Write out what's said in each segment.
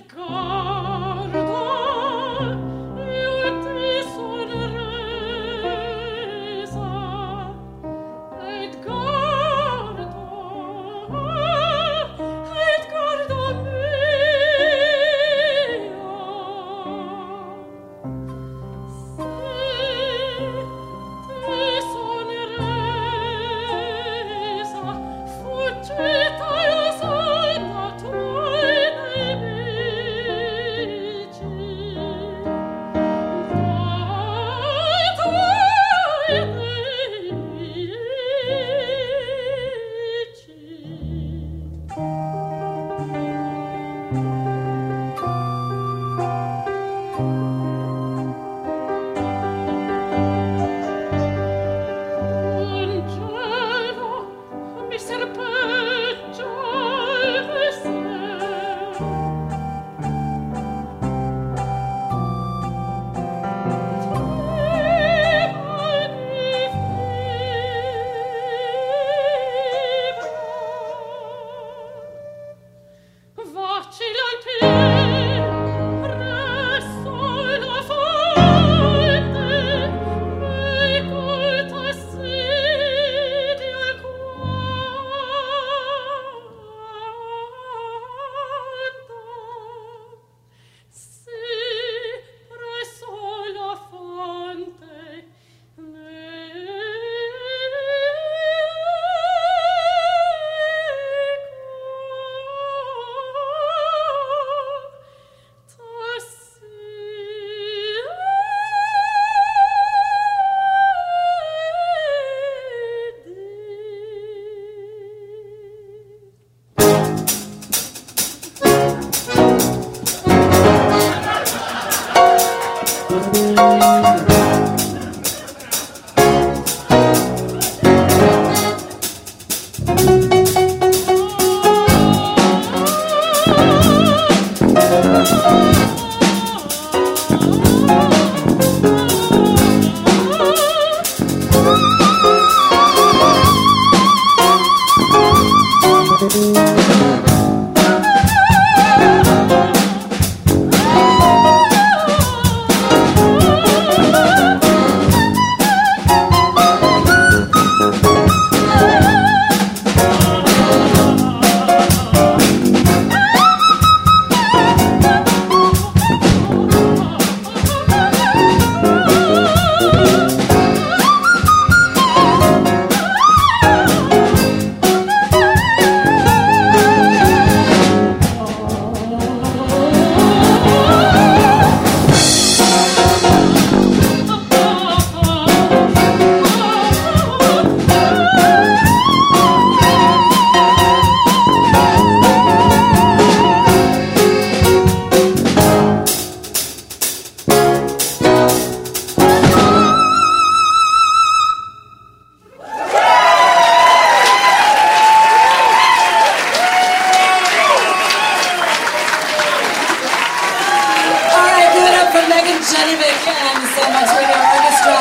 Janovic and the Sandbox Radio Orchestra.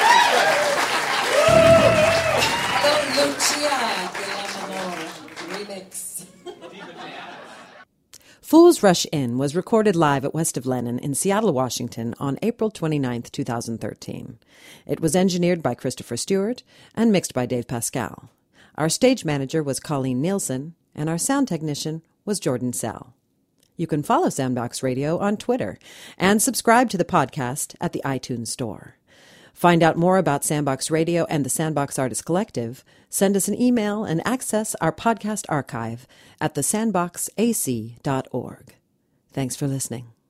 Hello, Lucia de la Menor remix. Fools Rush In was recorded live at West of Lenin in Seattle, Washington on April 29, 2013. It was engineered by Christopher Stewart and mixed by Dave Pascal. Our stage manager was Colleen Nielsen, and our sound technician was Jordan Sell. You can follow Sandbox Radio on Twitter and subscribe to the podcast at the iTunes Store. Find out more about Sandbox Radio and the Sandbox Artist Collective, send us an email and access our podcast archive at thesandboxac.org. Thanks for listening.